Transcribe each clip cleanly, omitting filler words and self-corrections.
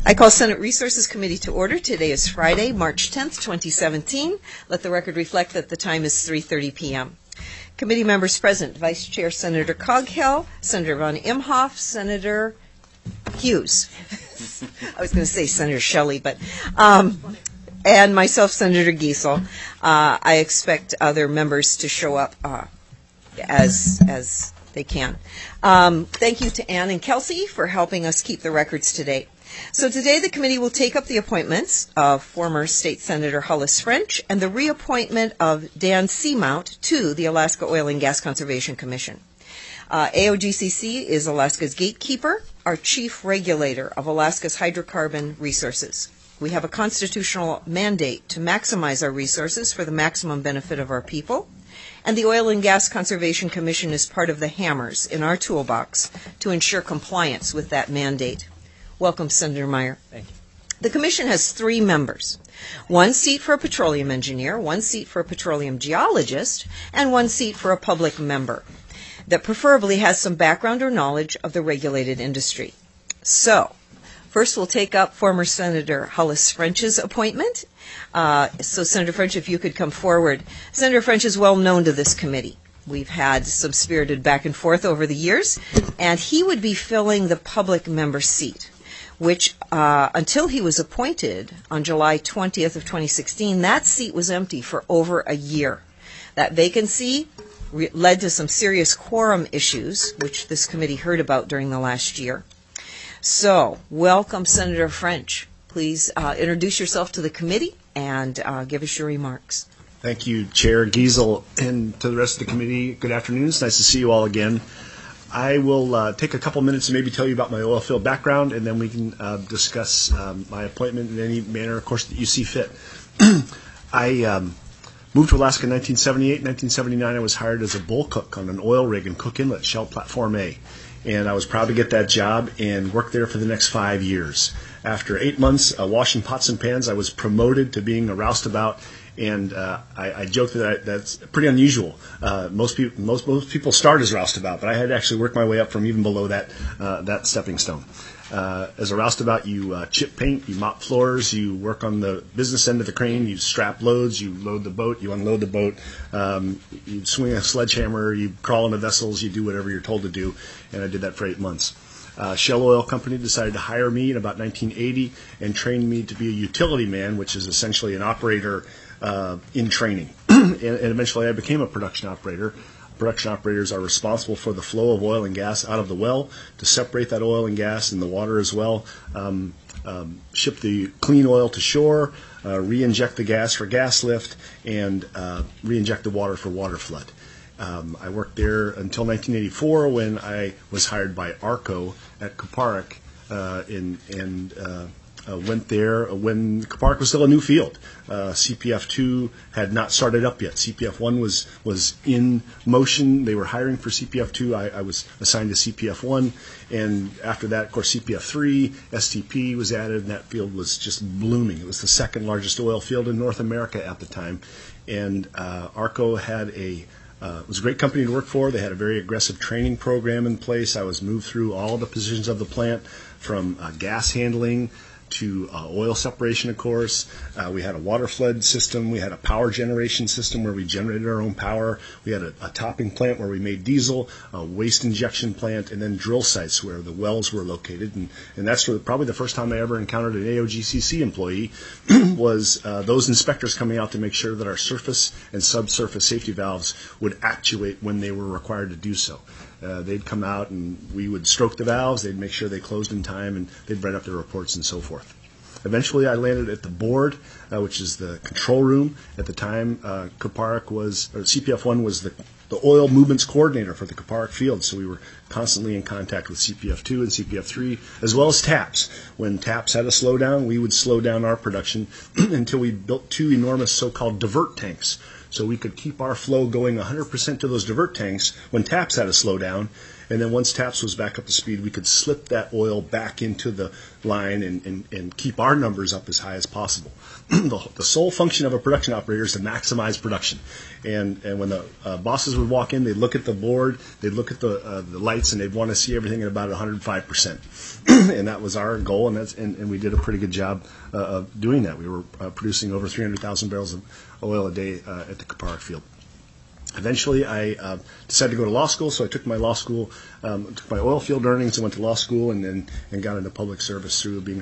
I call Senate Resources Committee to order. Today is Friday, March 10th, 2017. Let the record reflect that the time is 3:30 p.m. Committee members present: Vice Chair Senator Coghill, Senator von Imhoff, Senator Hughes. I was going to say Senator Shelley, but and myself, Senator Giesel. I expect other members to show up as they can. Thank you to Ann and Kelsey for helping us keep the records to date. So today the committee will take up the appointments of former State Senator Hollis French and the reappointment of Dan Seamount to the Alaska Oil and Gas Conservation Commission. AOGCC is Alaska's gatekeeper, our chief regulator of Alaska's hydrocarbon resources. We have a constitutional mandate to maximize our resources for the maximum benefit of our people, and the Oil and Gas Conservation Commission is part of the hammers in our toolbox to ensure compliance with that mandate. Welcome, Senator Meyer. Thank you. The Commission has 3 members, 1 seat for a petroleum engineer, 1 seat for a petroleum geologist, and 1 seat for a public member that preferably has some background or knowledge of the regulated industry. So, first we'll take up former Senator Hollis French's appointment. So, Senator French, if you could come forward. Senator French is well known to this committee. We've had some spirited back and forth over the years, and he would be filling the public member seat, which until he was appointed on July 20th of 2016, that seat was empty for over a year. That vacancy led to some serious quorum issues, which this committee heard about during the last year. So, welcome, Senator French. Please introduce yourself to the committee and give us your remarks. Thank you, Chair Giesel, and to the rest of the committee. Good afternoon. It's nice to see you all again. I will take a couple minutes to maybe tell you about my oil field background, and then we can discuss my appointment in any manner, of course, that you see fit. I moved to Alaska in 1978. In 1979, I was hired as a bull cook on an oil rig in Cook Inlet, Shell Platform A. And I was proud to get that job and worked there for the next 5 years. After 8 months washing pots and pans, I was promoted to being a roustabout. And I joke that that's pretty unusual. Most people start as roustabout, but I had to actually work my way up from even below that stepping stone. As a roustabout, you chip paint, you mop floors, you work on the business end of the crane, you strap loads, you load the boat, you unload the boat, you swing a sledgehammer, you crawl into vessels, you do whatever you're told to do, and I did that for 8 months. Shell Oil Company decided to hire me in about 1980 and train me to be a utility man, which is essentially an operator in training. And eventually I became a production operator. Production operators are responsible for the flow of oil and gas out of the well, to separate that oil and gas in the water as well, ship the clean oil to shore, re-inject the gas for gas lift, and re-inject the water for water flood. I worked there until 1984 when I was hired by ARCO at Kuparuk went there when Kuparuk was still a new field. CPF2 had not started up yet. CPF1 was in motion. They were hiring for CPF2. I was assigned to CPF1. And after that, of course, CPF3, STP was added, and that field was just blooming. It was the second largest oil field in North America at the time. And ARCO had it was a great company to work for. They had a very aggressive training program in place. I was moved through all the positions of the plant, from gas handling to oil separation, of course. We had a water flood system. We had a power generation system where we generated our own power. We had a topping plant where we made diesel, a waste injection plant, and then drill sites where the wells were located. And that's probably the first time I ever encountered an AOGCC employee was those inspectors coming out to make sure that our surface and subsurface safety valves would actuate when they were required to do so. They'd come out and we would stroke the valves, they'd make sure they closed in time, and they'd write up their reports and so forth. Eventually I landed at the board, which is the control room. At the time, CPF1 was the oil movements coordinator for the Kuparuk field, so we were constantly in contact with CPF2 and CPF3, as well as TAPS. When TAPS had a slowdown, we would slow down our production until we built 2 enormous so-called divert tanks, so we could keep our flow going 100% to those divert tanks when TAPS had a slowdown, And then once TAPS was back up to speed, we could slip that oil back into the line and keep our numbers up as high as possible. The sole function of a production operator is to maximize production. And when the bosses would walk in, they'd look at the board, they'd look at the lights, and they'd want to see everything at about 105%. And that was our goal, and we did a pretty good job of doing that. We were producing over 300,000 barrels of oil a day at the Kuparuk field. Eventually, I decided to go to law school, so I took my law school, took my oil field earnings and went to law school, and got into public service through being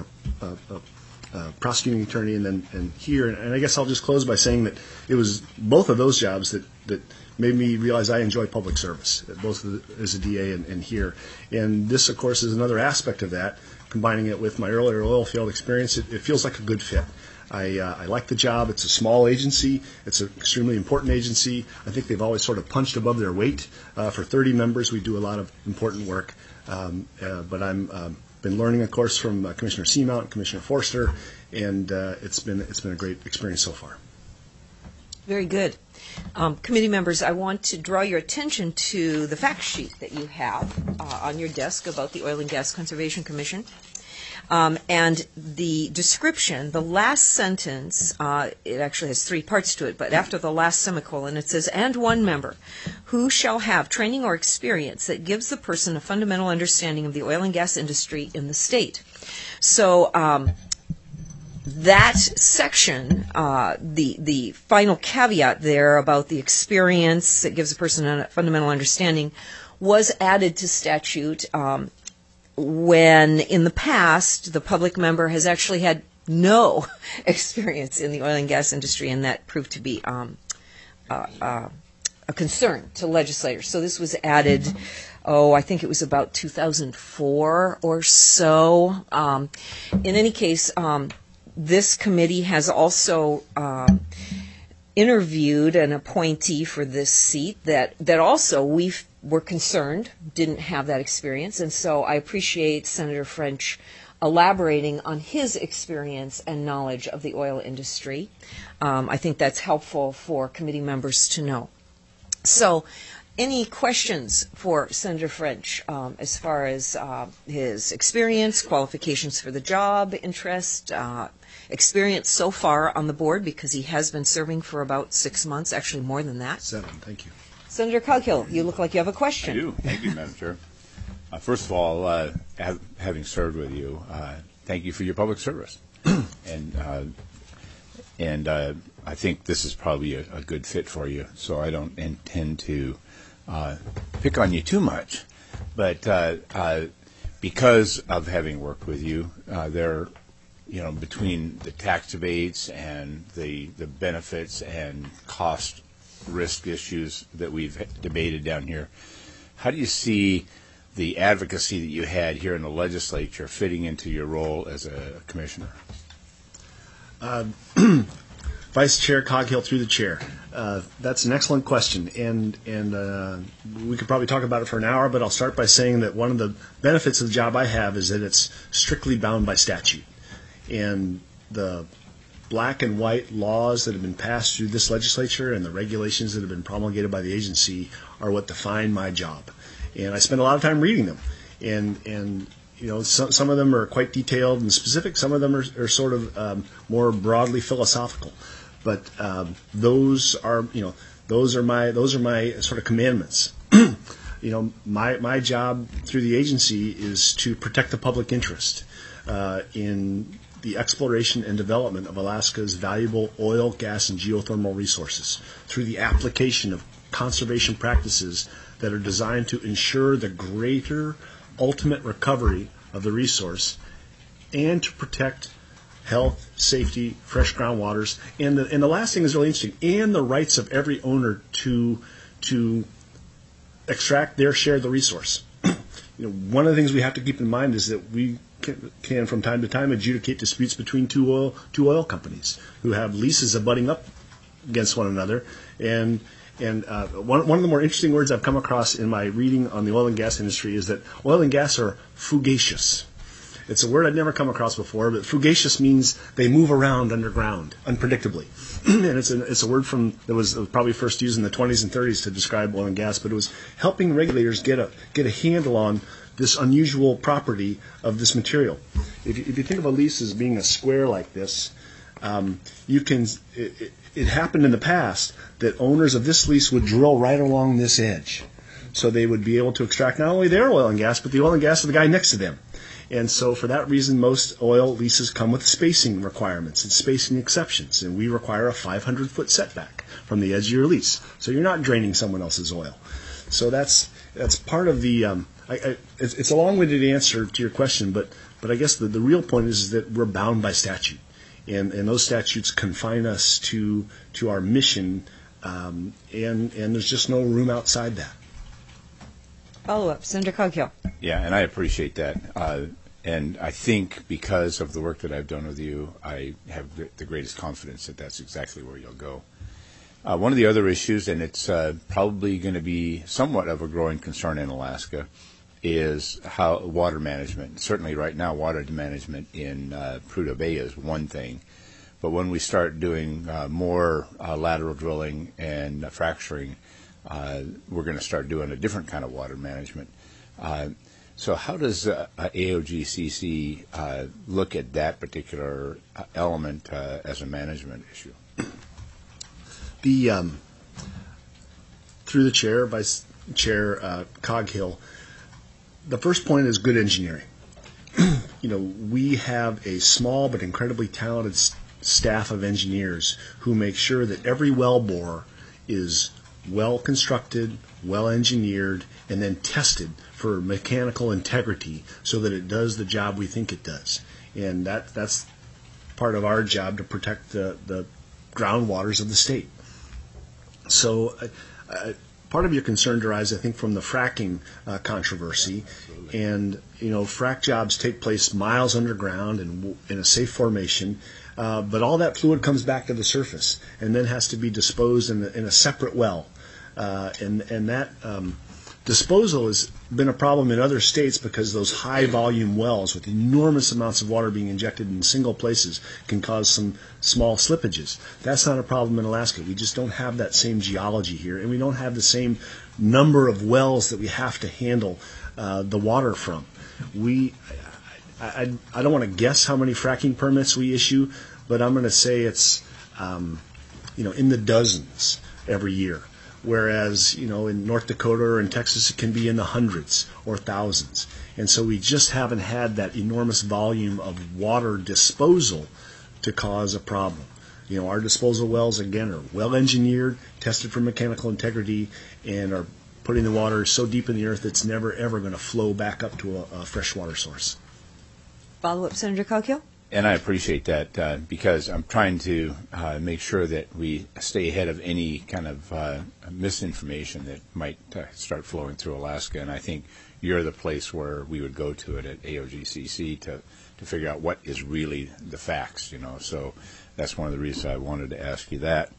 a prosecuting attorney, and here. And I guess I'll just close by saying that it was both of those jobs that made me realize I enjoy public service, both as a DA and here. And this, of course, is another aspect of that. Combining it with my earlier oil field experience, it feels like a good fit. I like the job. It's a small agency. It's an extremely important agency. I think they've always sort of punched above their weight. For 30 members, we do a lot of important work. But I'm been learning, of course, from Commissioner Seamount and Commissioner Forster, and it's been a great experience so far. Very good. Committee members, I want to draw your attention to the fact sheet that you have on your desk about the Oil and Gas Conservation Commission. And the description, the last sentence, it actually has three parts to it, but after the last semicolon it says, and one member who shall have training or experience that gives the person a fundamental understanding of the oil and gas industry in the state. So that section, the final caveat there about the experience that gives a person a fundamental understanding was added to statute when in the past the public member has actually had no experience in the oil and gas industry, and that proved to be a concern to legislators. So this was added, I think it was about 2004 or so. In any case, this committee has also interviewed an appointee for this seat that also were concerned didn't have that experience, and so I appreciate Senator French elaborating on his experience and knowledge of the oil industry. I think that's helpful for committee members to know. So, any questions for Senator French as far as his experience, qualifications for the job, interest, experience so far on the board, because he has been serving for about 6 months, actually more than that. 7, thank you. Senator Coghill, you look like you have a question. I do. Thank you, Madam Chair. First of all, having served with you, thank you for your public service. And I think this is probably a good fit for you, so I don't intend to pick on you too much. But because of having worked with you, between the tax debates and the benefits and cost risk issues that we've debated down here, how do you see the advocacy that you had here in the legislature fitting into your role as a commissioner? Vice Chair Coghill, through the chair. That's an excellent question, and we could probably talk about it for an hour, but I'll start by saying that one of the benefits of the job I have is that it's strictly bound by statute. And the black and white laws that have been passed through this legislature and the regulations that have been promulgated by the agency are what define my job. And I spend a lot of time reading them. And some of them are quite detailed and specific. Some of them are sort of more broadly philosophical. But those are my sort of commandments. My job through the agency is to protect the public interest in the exploration and development of Alaska's valuable oil, gas, and geothermal resources through the application of conservation practices that are designed to ensure the greater ultimate recovery of the resource and to protect health, safety, fresh groundwaters, and the last thing is really interesting, and the rights of every owner to extract their share of the resource. One of the things we have to keep in mind is that we can from time to time adjudicate disputes between two oil companies who have leases abutting up against one another. And one of the more interesting words I've come across in my reading on the oil and gas industry is that oil and gas are fugacious. It's a word I'd never come across before, but fugacious means they move around underground unpredictably. And it's a word that was probably first used in the 20s and 30s to describe oil and gas, but it was helping regulators get a handle on this unusual property of this material. If you think of a lease as being a square like this, it happened in the past that owners of this lease would drill right along this edge. So they would be able to extract not only their oil and gas, but the oil and gas of the guy next to them. And so for that reason, most oil leases come with spacing requirements and spacing exceptions. And we require a 500-foot setback from the edge of your lease. So you're not draining someone else's oil. So that's part of the it's a long-winded answer to your question, but I guess the real point is that we're bound by statute. And those statutes confine us to our mission, and there's just no room outside that. Follow-up, Senator Coghill. Yeah, and I appreciate that. And I think because of the work that I've done with you, I have the greatest confidence that that's exactly where you'll go. One of the other issues, and it's probably going to be somewhat of a growing concern in Alaska, is how water management. Certainly right now, water management in Prudhoe Bay is one thing. But when we start doing more lateral drilling and fracturing, we're going to start doing a different kind of water management. So how does AOGCC look at that particular element as a management issue? Through the chair, Vice Chair Coghill, the first point is good engineering. We have a small but incredibly talented staff of engineers who make sure that every well bore is well constructed, well engineered, and then tested for mechanical integrity so that it does the job we think it does. And that's part of our job to protect the groundwaters of the state. So part of your concern derives, I think, from the fracking controversy. And, frack jobs take place miles underground and in a safe formation. But all that fluid comes back to the surface and then has to be disposed in a separate well. And that disposal has been a problem in other states because those high-volume wells with enormous amounts of water being injected in single places can cause some small slippages. That's not a problem in Alaska. We just don't have that same geology here, and we don't have the same number of wells that we have to handle the water from. I don't want to guess how many fracking permits we issue, but I'm going to say it's in the dozens every year. Whereas, in North Dakota or in Texas, it can be in the hundreds or thousands. And so we just haven't had that enormous volume of water disposal to cause a problem. Our disposal wells, again, are well engineered, tested for mechanical integrity, and are putting the water so deep in the earth it's never, ever going to flow back up to a freshwater source. Follow-up, Senator Coghill. And I appreciate that because I'm trying to make sure that we stay ahead of any kind of misinformation that might start flowing through Alaska. And I think you're the place where we would go to it at AOGCC to figure out what is really the facts, So that's one of the reasons I wanted to ask you that.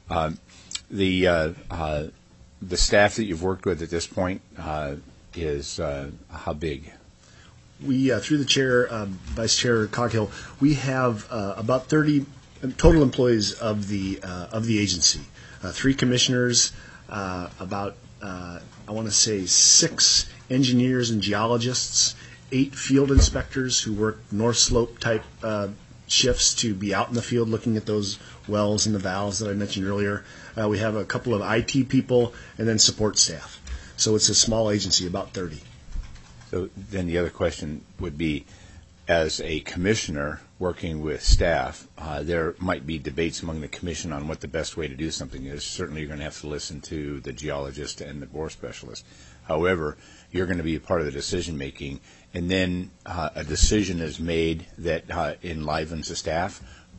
The staff that you've worked with at this point is how big? We, through the chair, Vice Chair Coghill, we have about 30 total employees of the agency. 3 commissioners, about I want to say 6 engineers and geologists, 8 field inspectors who work North Slope type shifts to be out in the field looking at those wells and the valves that I mentioned earlier. We have a couple of IT people and then support staff. So it's a small agency, about 30. So then the other question would be, as a commissioner working with staff, there might be debates among the commission on what the best way to do something is. Certainly you're going to have to listen to the geologist and the bore specialist. However, you're going to be a part of the decision making, and then a decision is made that enlivens the staff.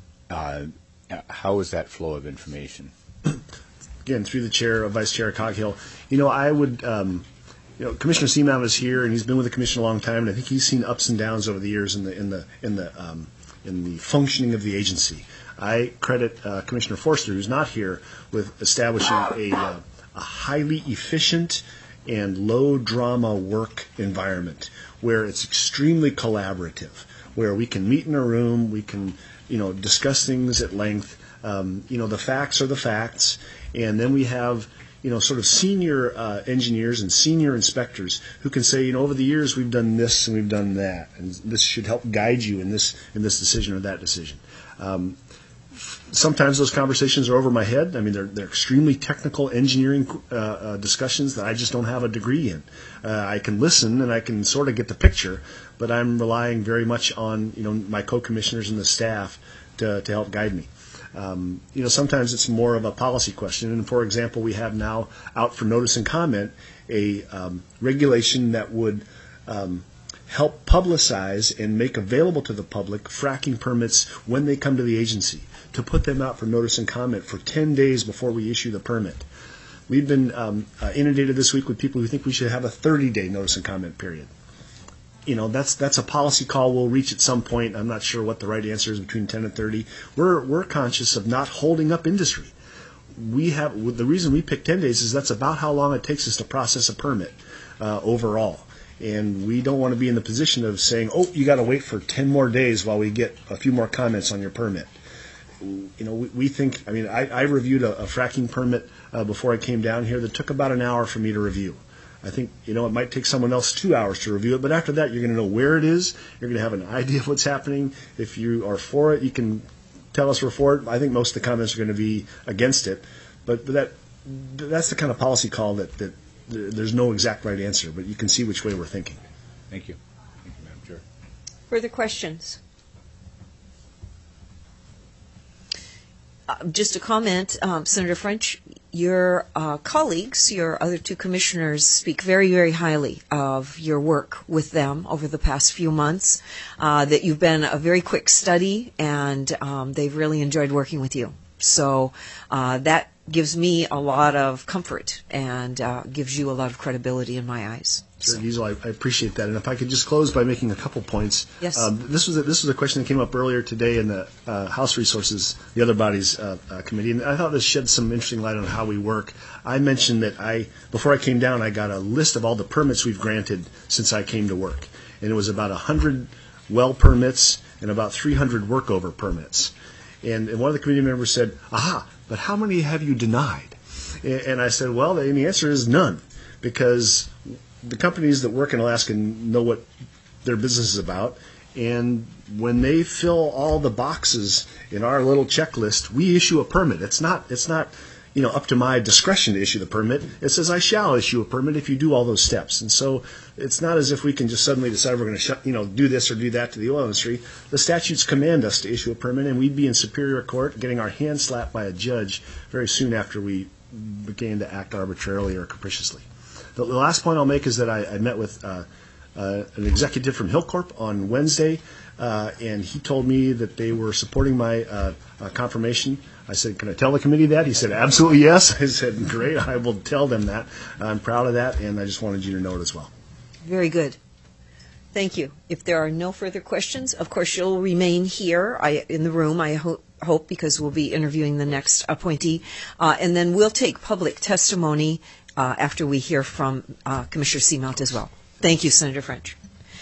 How is that flow of information? Again, through the chair, Vice Chair Coghill, I would... Commissioner Seamount is here, and he's been with the commission a long time, and I think he's seen ups and downs over the years in the functioning of the agency. I credit Commissioner Forster, who's not here, with establishing a highly efficient and low drama work environment where it's extremely collaborative, where we can meet in a room, we can, discuss things at length. The facts are the facts, and then we have, sort of senior engineers and senior inspectors who can say, over the years we've done this and we've done that, and this should help guide you in this decision or that decision. Sometimes those conversations are over my head. I mean, they're extremely technical engineering discussions that I just don't have a degree in. I can listen and I can sort of get the picture, but I'm relying very much on my co-commissioners and the staff to help guide me. Sometimes it's more of a policy question. And for example, we have now out for notice and comment a regulation that would help publicize and make available to the public fracking permits when they come to the agency, to put them out for notice and comment for 10 days before we issue the permit. We've been inundated this week with people who think we should have a 30-day notice and comment period. That's a policy call we'll reach at some point. I'm not sure what the right answer is between 10 and 30. We're conscious of not holding up industry. The reason we pick 10 days is that's about how long it takes us to process a permit overall. And we don't want to be in the position of saying, you got to wait for 10 more days while we get a few more comments on your permit. We think, I reviewed a fracking permit before I came down here that took about an hour for me to review. I think, it might take someone else 2 hours to review it, but after that, you're going to know where it is. You're going to have an idea of what's happening. If you are for it, you can tell us we're for it. I think most of the comments are going to be against it, but that's the kind of policy call that there's no exact right answer, but you can see which way we're thinking. Thank you. Thank you, Madam Chair. Further questions? Just a comment, Senator French, your colleagues, your other two commissioners, speak very, very highly of your work with them over the past few months, that you've been a very quick study, and they've really enjoyed working with you. So that gives me a lot of comfort and gives you a lot of credibility in my eyes. Sure, Giesel, I appreciate that. And if I could just close by making a couple points. Yes. This was a question that came up earlier today in the House Resources, the other body's committee, and I thought this shed some interesting light on how we work. I mentioned that before I came down, I got a list of all the permits we've granted since I came to work, and it was about 100 well permits and about 300 workover permits. And one of the committee members said, but how many have you denied? And I said, well, the answer is none, because the companies that work in Alaska know what their business is about, and when they fill all the boxes in our little checklist, we issue a permit. It's not up to my discretion to issue the permit. It says I shall issue a permit if you do all those steps. And so it's not as if we can just suddenly decide we're going to do this or do that to the oil industry. The statutes command us to issue a permit, and we'd be in Superior Court getting our hands slapped by a judge very soon after we began to act arbitrarily or capriciously. The last point I'll make is that I met with an executive from Hilcorp on Wednesday, and he told me that they were supporting my confirmation. I said, can I tell the committee that? He said, absolutely yes. I said, great, I will tell them that. I'm proud of that, and I just wanted you to know it as well. Very good. Thank you. If there are no further questions, of course, you'll remain here in the room, I hope, because we'll be interviewing the next appointee. And then we'll take public testimony after we hear from Commissioner Seamount as well. Thank you, Senator French.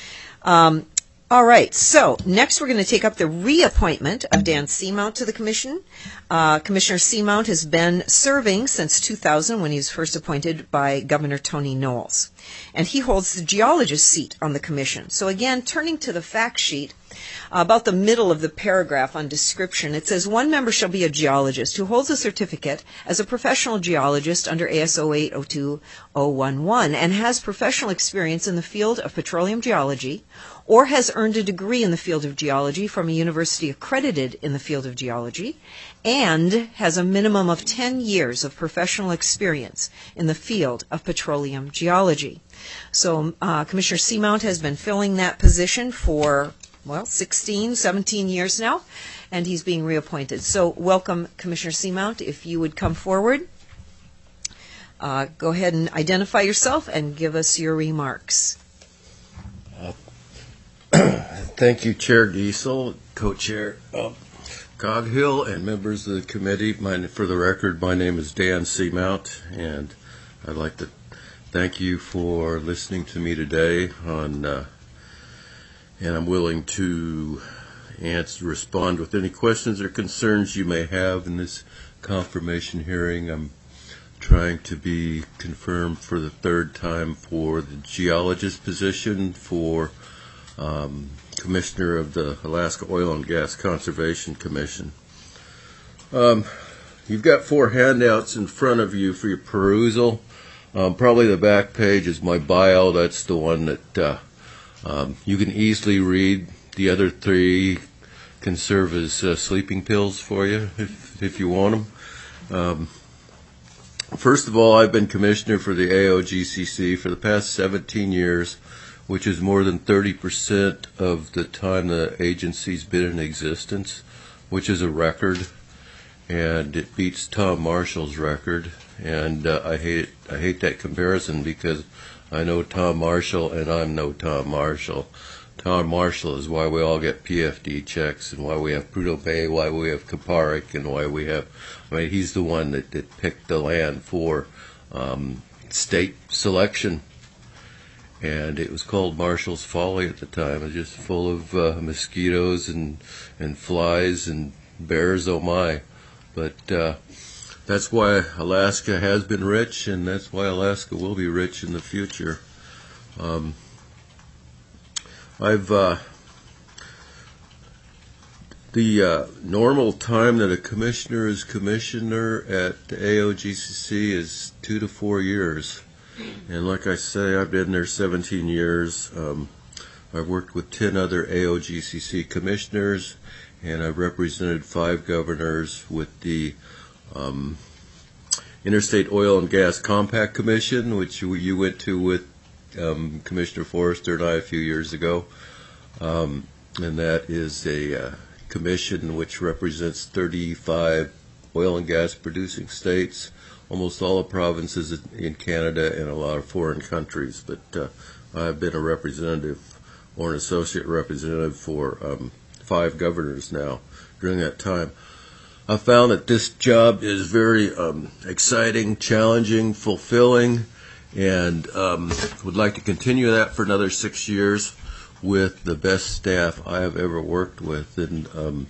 All right, so next we're going to take up the reappointment of Dan Seamount to the Commission. Commissioner Seamount has been serving since 2000 when he was first appointed by Governor Tony Knowles. And he holds the geologist seat on the Commission. So again, turning to the fact sheet, about the middle of the paragraph on description, it says, one member shall be a geologist who holds a certificate as a professional geologist under ASO 802011 and has professional experience in the field of petroleum geology, or has earned a degree in the field of geology from a university accredited in the field of geology, and has a minimum of 10 years of professional experience in the field of petroleum geology. So Commissioner Seamount has been filling that position for 16, 17 years now, and he's being reappointed. So welcome, Commissioner Seamount. If you would come forward, go ahead and identify yourself and give us your remarks. Thank you, Chair Giesel, Co-Chair Coghill, and members of the committee. For the record, my name is Dan Seamount, and I'd like to thank you for listening to me today on and I'm willing to respond with any questions or concerns you may have in this confirmation hearing. I'm trying to be confirmed for the third time for the geologist position for Commissioner of the Alaska Oil and Gas Conservation Commission. You've got 4 handouts in front of you for your perusal. Probably the back page is my bio. That's the one that you can easily read. The other 3 can serve as sleeping pills for you if you want them. First of all, I've been commissioner for the AOGCC for the past 17 years, which is more than 30% of the time the agency's been in existence, which is a record, and it beats Tom Marshall's record. And I hate that comparison because I know Tom Marshall and I'm no Tom Marshall. Tom Marshall is why we all get PFD checks and why we have Prudhoe Bay, why we have Kuparuk, and why we have, he's the one that picked the land for state selection. And it was called Marshall's Folly at the time. It was just full of mosquitoes and flies and bears, oh my. But that's why Alaska has been rich, and that's why Alaska will be rich in the future. The normal time that a commissioner is commissioner at the AOGCC is 2 to 4 years. And like I say, I've been there 17 years. I've worked with 10 other AOGCC commissioners, and I've represented 5 governors with the Interstate Oil and Gas Compact Commission, which you went to with Commissioner Forrester and I a few years ago. And that is a commission which represents 35 oil and gas producing states, almost all the provinces in Canada, and a lot of foreign countries. But I've been a representative or an associate representative for 5 governors now during that time. I found that this job is very exciting, challenging, fulfilling, and would like to continue that for another 6 years with the best staff I have ever worked with. And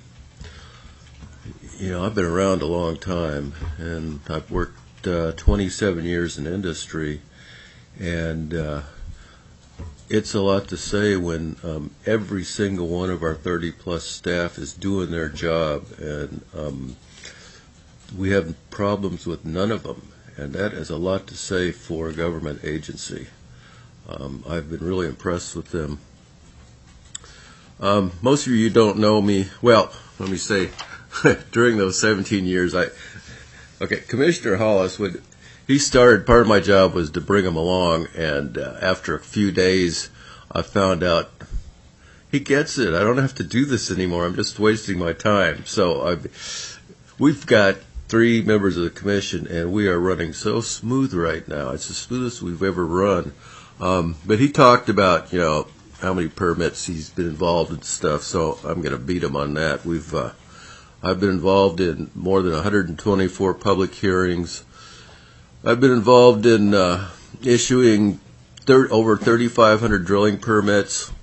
I've been around a long time, and I've worked 27 years in industry, and it's a lot to say when every single one of our 30-plus staff is doing their job, and we have problems with none of them, and that is a lot to say for a government agency. I've been really impressed with them. Most of you don't know me. Well, let me say, during those 17 years, Commissioner Hollis he started, part of my job was to bring him along, and after a few days, I found out he gets it. I don't have to do this anymore. I'm just wasting my time. So we've got 3 members of the commission, and we are running so smooth right now. It's the smoothest we've ever run. But he talked about, how many permits he's been involved in stuff, so I'm going to beat him on that. I've been involved in more than 124 public hearings. I've been involved in issuing over 3,500 drilling permits,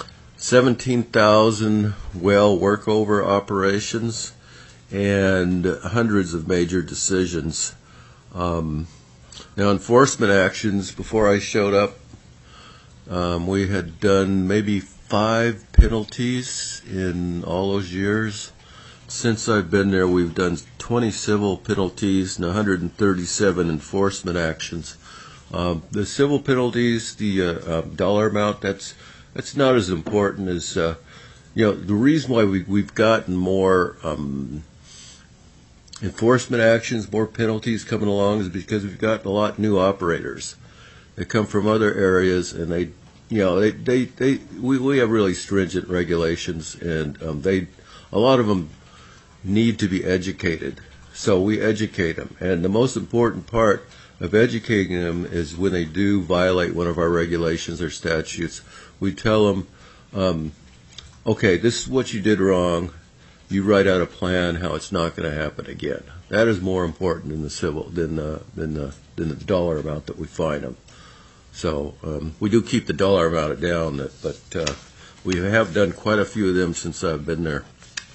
17,000 well workover operations, and hundreds of major decisions. Now, enforcement actions, before I showed up, we had done maybe 5 penalties in all those years. Since I've been there, we've done 20 civil penalties and 137 enforcement actions. The civil penalties, the dollar amount, that's not as important as, the reason why we've gotten more enforcement actions, more penalties coming along is because we've got a lot of new operators. They come from other areas, and we have really stringent regulations, and a lot of them need to be educated. So we educate them, and the most important part of educating them is when they do violate one of our regulations or statutes, we tell them, okay, this is what you did wrong. You write out a plan how it's not going to happen again. That is more important than the civil than the dollar amount that we fine them. So we do keep the dollar amount down, but we have done quite a few of them since I've been there.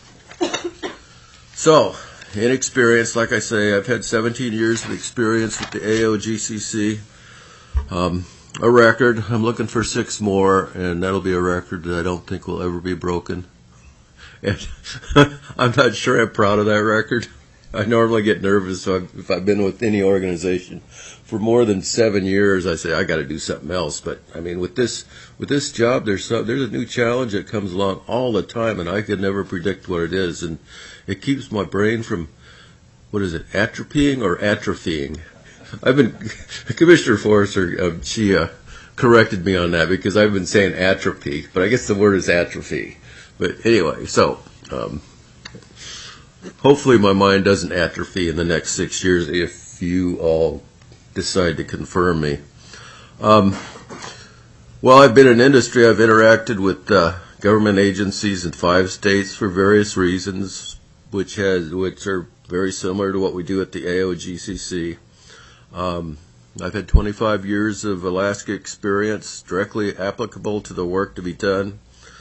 So, in experience, like I say, I've had 17 years of experience with the AOGCC. A record. I'm looking for 6 more, and that'll be a record that I don't think will ever be broken. And I'm not sure I'm proud of that record. I normally get nervous if I've been with any organization for more than 7 years. I say I got to do something else. But I mean, with this job, there's a new challenge that comes along all the time, and I could never predict what it is. And it keeps my brain from, what is it, atrophying or atrophying? I've been Commissioner Forrester. She corrected me on that because I've been saying atrophy, but I guess the word is atrophy. But anyway, so hopefully my mind doesn't atrophy in the next 6 years if you all decide to confirm me. While I've been in industry, I've interacted with government agencies in 5 states for various reasons, which are very similar to what we do at the AOGCC. I've had 25 years of Alaska experience directly applicable to the work to be done.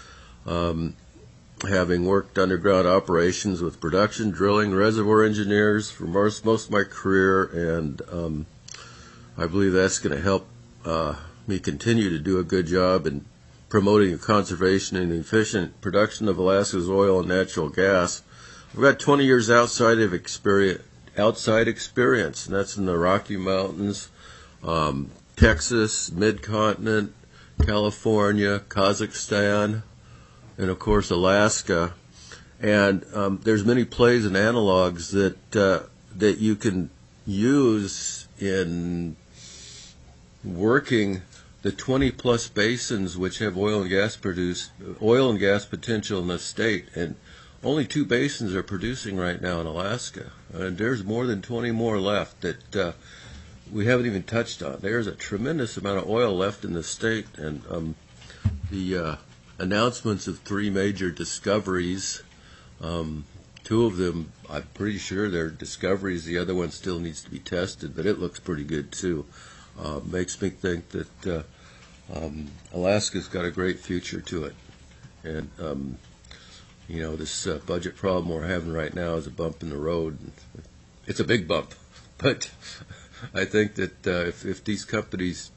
Having worked underground operations with production, drilling, reservoir engineers for most of my career, and I believe that's going to help me continue to do a good job in promoting the conservation and efficient production of Alaska's oil and natural gas. I've got 20 years outside experience, and that's in the Rocky Mountains, Texas, Mid-Continent, California, Kazakhstan, and of course Alaska. And there's many plays and analogs that you can use in working the 20-plus basins which have oil and gas potential in the state, and only 2 basins are producing right now in Alaska, and there's more than 20 more left that we haven't even touched on. There's a tremendous amount of oil left in the state, and the announcements of 3 major discoveries, 2 of them I'm pretty sure they're discoveries, the other one still needs to be tested, but it looks pretty good too. Makes me think that Alaska's got a great future to it, and this budget problem we're having right now is a bump in the road. It's a big bump, but I think that if these companies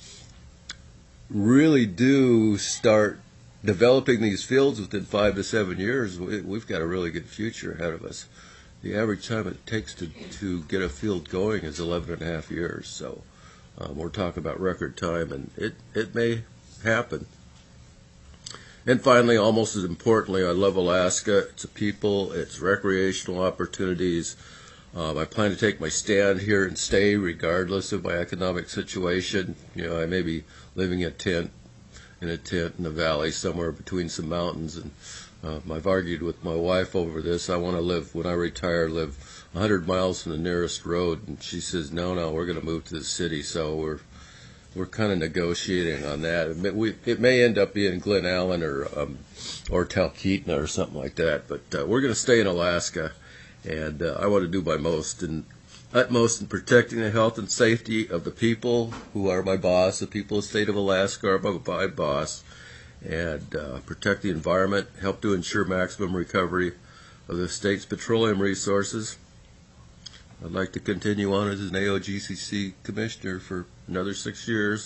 really do start developing these fields within 5 to 7 years, we've got a really good future ahead of us. The average time it takes to get a field going is 11 and a half years, so we're talking about record time, and it may happen. And finally, almost as importantly, I love Alaska. It's a people, it's recreational opportunities. I plan to take my stand here and stay regardless of my economic situation. I may be living in a tent in the valley somewhere between some mountains, and I've argued with my wife over this. I want to live, when I retire, live 100 miles from the nearest road, and she says, no, we're going to move to the city, so we're kind of negotiating on that. It may end up being Glen Allen or Talkeetna or something like that, but we're going to stay in Alaska, and I want to do my utmost in protecting the health and safety of the people who are my boss. The people of the state of Alaska are my boss, and protect the environment, help to ensure maximum recovery of the state's petroleum resources. I'd like to continue on as an AOGCC commissioner for another 6 years.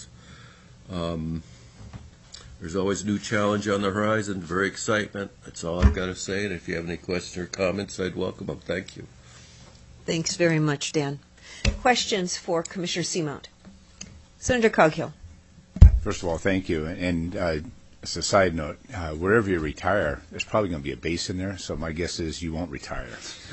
There's always a new challenge on the horizon, very excitement. That's all I've got to say, and if you have any questions or comments, I'd welcome them. Thank you. Thanks very much, Dan. Questions for Commissioner Seamount? Senator Coghill. First of all, thank you. And as a side note, wherever you retire, there's probably going to be a base in there, so my guess is you won't retire.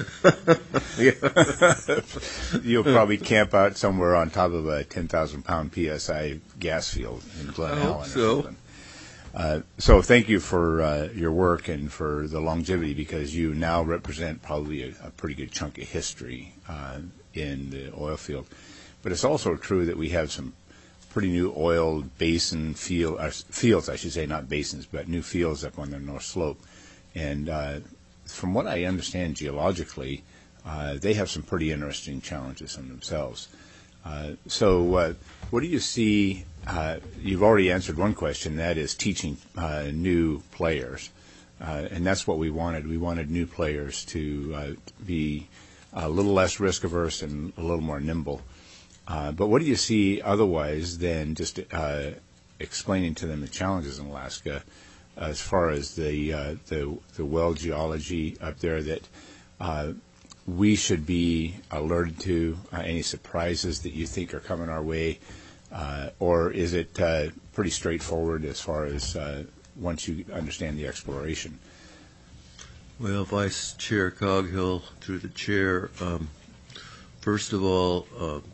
You'll probably camp out somewhere on top of a 10,000-pound PSI gas field in Glen Allen or something. So thank you for your work and for the longevity, because you now represent probably a pretty good chunk of history in the oil field. But it's also true that we have some pretty new oil basin fields, I should say, not basins, but new fields up on the North Slope. And from what I understand geologically, they have some pretty interesting challenges in themselves. So what do you see? You've already answered one question, that is teaching new players. And that's what we wanted. We wanted new players to be a little less risk averse and a little more nimble. But what do you see otherwise than just explaining to them the challenges in Alaska as far as the well geology up there that we should be alerted to? Any surprises that you think are coming our way? Or is it pretty straightforward as far as once you understand the exploration? Well, Vice Chair Coghill, through the chair, first of all,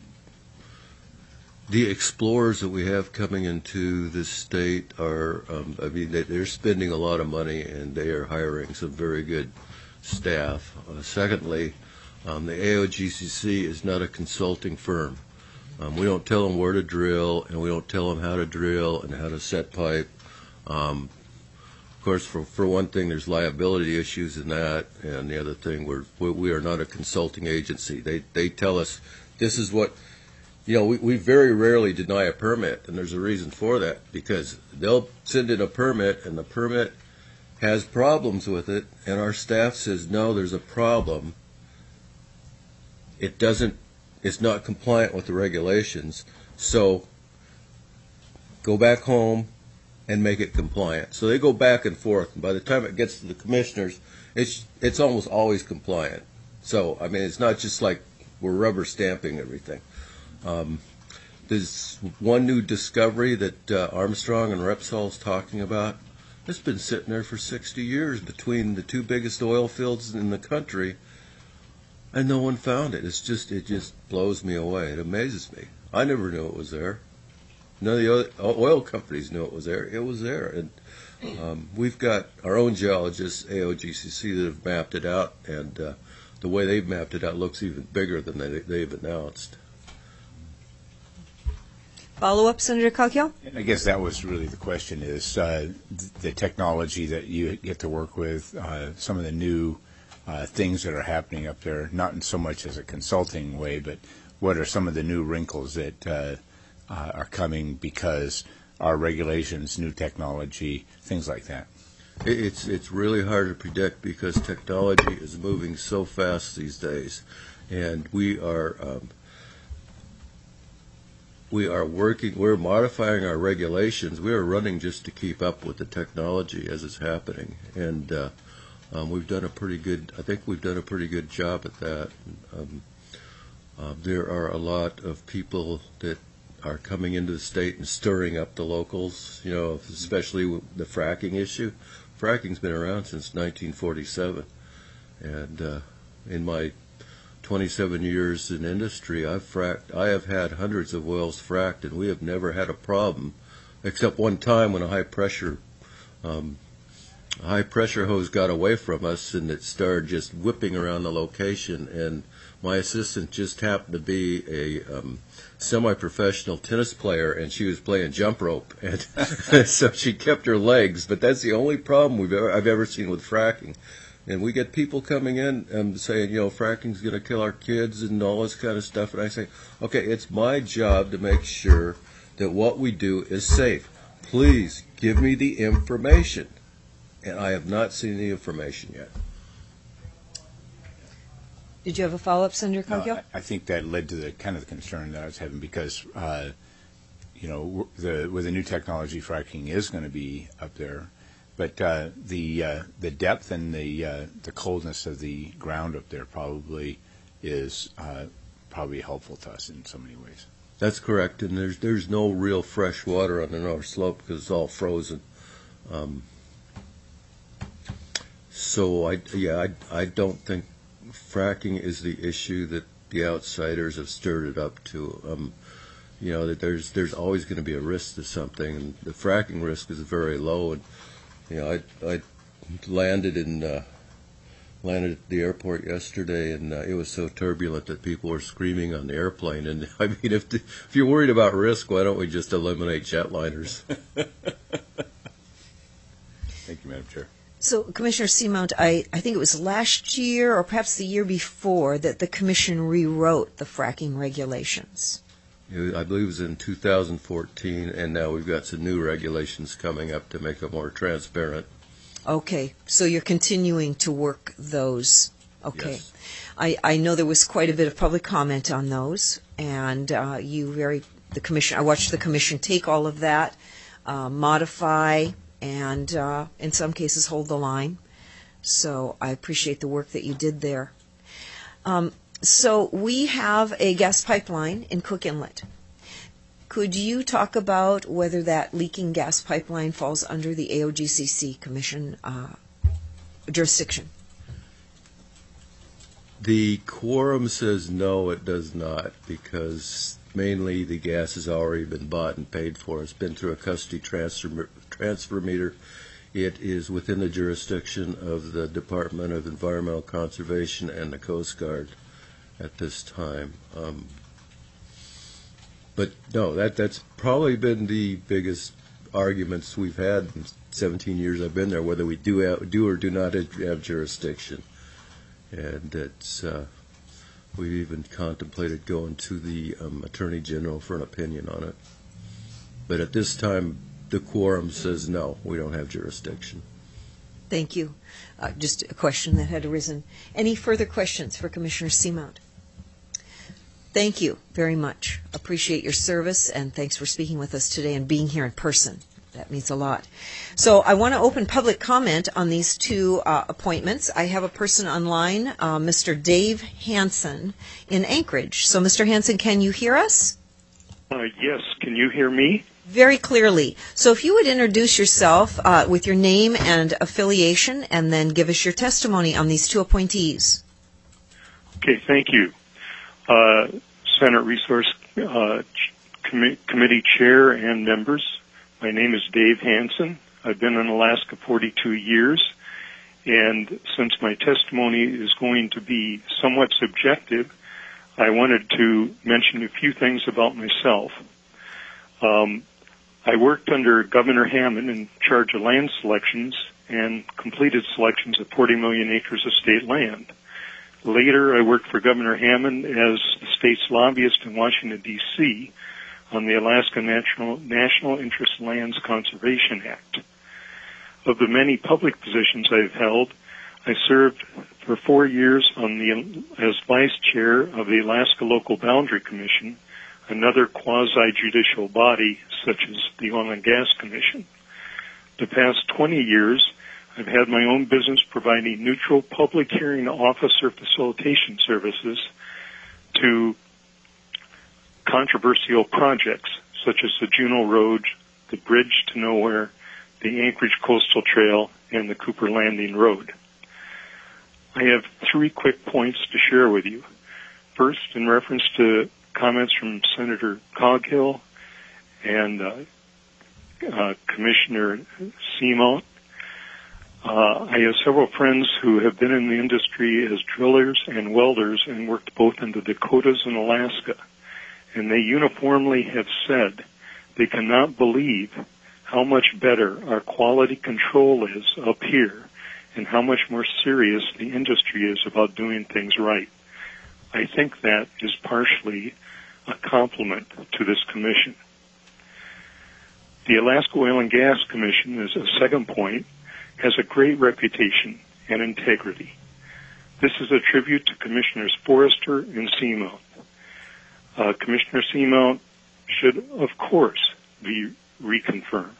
the explorers that we have coming into this state are, they're spending a lot of money and they are hiring some very good staff. Secondly, the AOGCC is not a consulting firm. We don't tell them where to drill, and we don't tell them how to drill and how to set pipe. Of course, for one thing, there's liability issues in that, and the other thing, we are not a consulting agency. They tell us this is what, we very rarely deny a permit, and there's a reason for that, because they'll send in a permit, and the permit has problems with it, and our staff says, no, there's a problem. It's not compliant with the regulations, so go back home and make it compliant. So they go back and forth, and by the time it gets to the commissioners, it's almost always compliant. So, it's not just like we're rubber stamping everything. There's one new discovery that Armstrong and Repsol's talking about. It's been sitting there for 60 years between the two biggest oil fields in the country, and no one found it. It just blows me away. It amazes me. I never knew it was there. None of the other oil companies knew it was there. It was there. And we've got our own geologists, AOGCC, that have mapped it out, and the way they've mapped it out looks even bigger than they've announced. Follow-up, Senator Coghill? And I guess that was really the question, is the technology that you get to work with, some of the new things that are happening up there, not in so much as a consulting way, but what are some of the new wrinkles that are coming because our regulations, new technology, things like that? It's really hard to predict because technology is moving so fast these days, and we're modifying our regulations. We are running just to keep up with the technology as it's happening, and I think we've done a pretty good job at that. There are a lot of people that are coming into the state and stirring up the locals, especially with the fracking issue. Fracking's been around since 1947, and in my 27 years in industry, I have had hundreds of wells fracked, and we have never had a problem, except one time when a high pressure hose got away from us, and it started just whipping around the location, and my assistant just happened to be a semi-professional tennis player, and she was playing jump rope, and so she kept her legs. But that's the only problem I've ever seen with fracking. And we get people coming in and saying, fracking's going to kill our kids and all this kind of stuff. And I say, okay, it's my job to make sure that what we do is safe. Please give me the information. And I have not seen the information yet. Did you have a follow-up, Senator Coghill? No, I think that led to the kind of concern that I was having because, with the new technology, fracking is going to be up there. But the depth and the coldness of the ground up there probably is probably helpful to us in so many ways. That's correct, and there's no real fresh water on the North Slope because it's all frozen. So I don't think fracking is the issue that the outsiders have stirred it up to. That there's always going to be a risk to something, and the fracking risk is very low. And I landed at the airport yesterday, and it was so turbulent that people were screaming on the airplane. And if you're worried about risk, why don't we just eliminate jetliners? Thank you, Madam Chair. So, Commissioner Seamount, I think it was last year or perhaps the year before that the Commission rewrote the fracking regulations. I believe it was in 2014, and now we've got some new regulations coming up to make it more transparent. Okay, so you're continuing to work those. Okay. Yes. I know there was quite a bit of public comment on those, and the commission. I watched the commission take all of that, modify, and in some cases hold the line. So I appreciate the work that you did there. So we have a gas pipeline in Cook Inlet. Could you talk about whether that leaking gas pipeline falls under the AOGCC Commission jurisdiction? The quorum says no, it does not, because mainly the gas has already been bought and paid for. It's been through a custody transfer meter. It is within the jurisdiction of the Department of Environmental Conservation and the Coast Guard at this time. But no, that's probably been the biggest arguments we've had in 17 years I've been there, whether we do or do not have jurisdiction. And it's we've even contemplated going to the Attorney General for an opinion on it. But at this time, the quorum says no, we don't have jurisdiction. Thank you. Just a question that had arisen. Any further questions for Commissioner Seamount? Thank you very much. Appreciate your service, and thanks for speaking with us today and being here in person. That means a lot. So I want to open public comment on these two appointments. I have a person online, Mr. Dave Hansen in Anchorage. So, Mr. Hansen, can you hear us? Yes. Can you hear me? Very clearly. So if you would introduce yourself with your name and affiliation, and then give us your testimony on these two appointees. Okay, thank you. Senate Resource Committee Chair and members, my name is Dave Hansen. I've been in Alaska 42 years, and since my testimony is going to be somewhat subjective, I wanted to mention a few things about myself. I worked under Governor Hammond in charge of land selections and completed selections of 40 million acres of state land. Later, I worked for Governor Hammond as the state's lobbyist in Washington, D.C. on the Alaska National Interest Lands Conservation Act. Of the many public positions I've held, I served for 4 years as vice chair of the Alaska Local Boundary Commission, another quasi-judicial body such as the Oil and Gas Commission. The past 20 years, I've had my own business providing neutral public hearing officer facilitation services to controversial projects such as the Juneau Road, the Bridge to Nowhere, the Anchorage Coastal Trail, and the Cooper Landing Road. I have 3 quick points to share with you. First, in reference to comments from Senator Coghill and Commissioner Seamount, I have several friends who have been in the industry as drillers and welders and worked both in the Dakotas and Alaska, and they uniformly have said they cannot believe how much better our quality control is up here and how much more serious the industry is about doing things right. I think that is partially a compliment to this commission. The Alaska Oil and Gas Commission, as a second point, has a great reputation and integrity. This is a tribute to Commissioners Forrester and Seamount. Commissioner Seamount should, of course, be reconfirmed.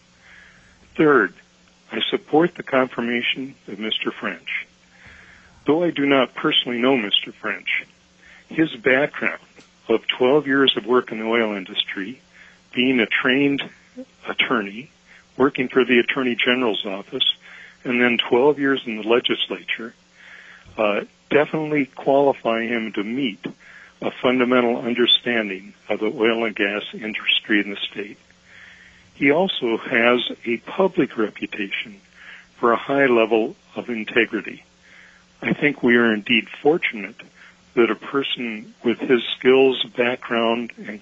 Third, I support the confirmation of Mr. French. Though I do not personally know Mr. French, his background of 12 years of work in the oil industry, being a trained attorney, working for the Attorney General's office, and then 12 years in the legislature, definitely qualify him to meet a fundamental understanding of the oil and gas industry in the state. He also has a public reputation for a high level of integrity. I think we are indeed fortunate that a person with his skills, background, and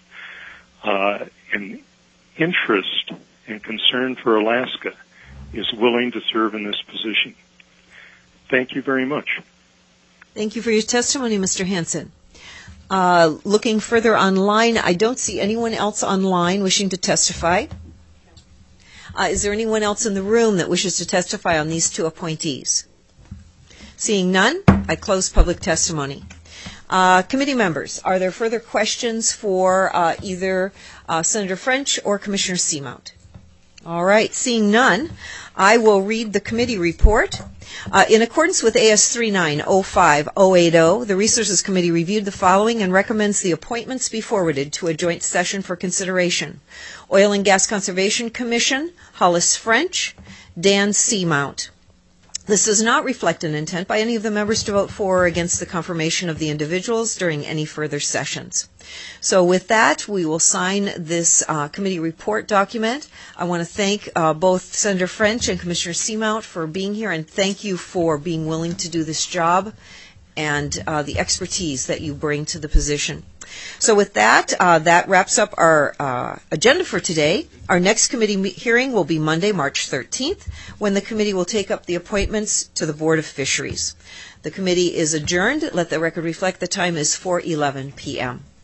interest and concern for Alaska is willing to serve in this position. Thank you very much. Thank you for your testimony, Mr. Hansen. Looking further online, I don't see anyone else online wishing to testify. Is there anyone else in the room that wishes to testify on these two appointees? Seeing none, I close public testimony. Committee members, are there further questions for either Senator French or Commissioner Seamount? All right, seeing none, I will read the committee report. In accordance with AS 3905080, the Resources Committee reviewed the following and recommends the appointments be forwarded to a joint session for consideration. Oil and Gas Conservation Commission, Hollis French, Dan Seamount. This does not reflect an intent by any of the members to vote for or against the confirmation of the individuals during any further sessions. So with that, we will sign this committee report document. I want to thank both Senator French and Commissioner Seamount for being here, and thank you for being willing to do this job and the expertise that you bring to the position. So with that, that wraps up our agenda for today. Our next committee hearing will be Monday, March 13th, when the committee will take up the appointments to the Board of Fisheries. The committee is adjourned. Let the record reflect the time is 4:11 p.m.